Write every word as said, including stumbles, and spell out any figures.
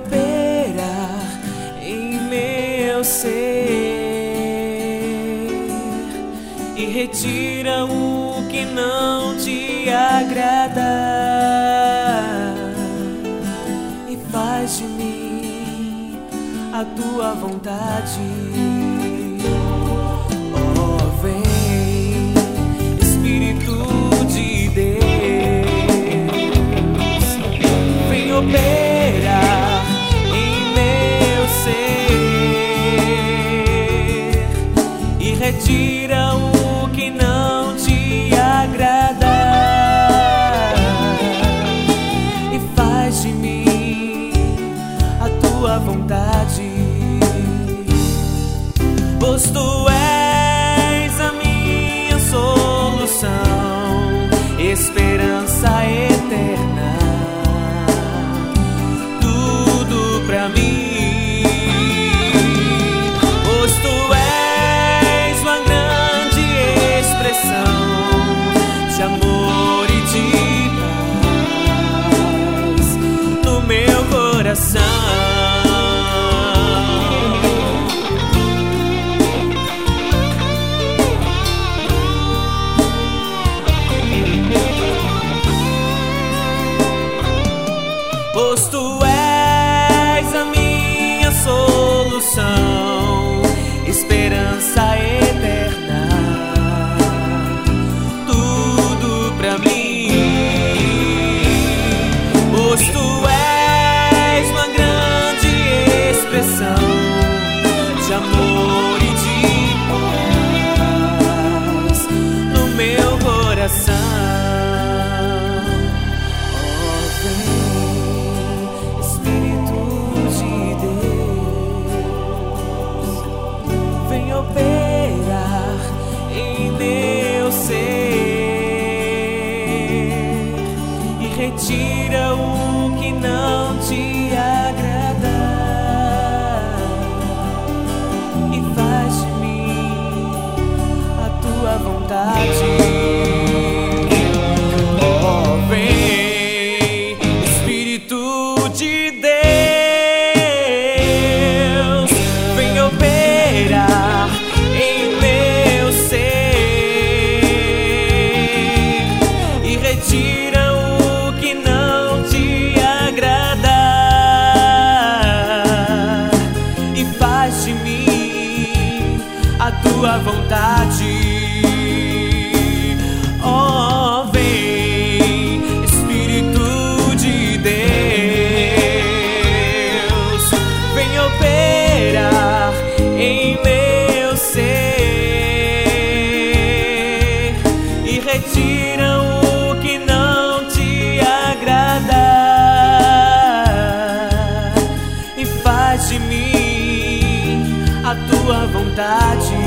operar em meu ser e retira o que não te agrada e faz de mim a tua vontade. Oh, vem, Espírito de Deus, vem operar em meu ser e retira o que não te agrada e faz de mim a tua vontade. Pois tu és a minha solução, esperança eterna, tudo pra mim. Pois tu és uma grande expressão de amor e de paz no meu coração. Pois tu és a minha solução, esperança eterna, tudo pra mim. Pois tu és uma grande expressão de amor e de paz no meu coração. Operar em meu ser e retira o que não te agrada e faz de mim a tua vontade. Oh, vem, Espírito de Deus, vem operar tira o que não te agrada e faz de mim a tua vontade. Oh, vem, Espírito de Deus, vem operar em meu ser e retira o de mim a tua vontade.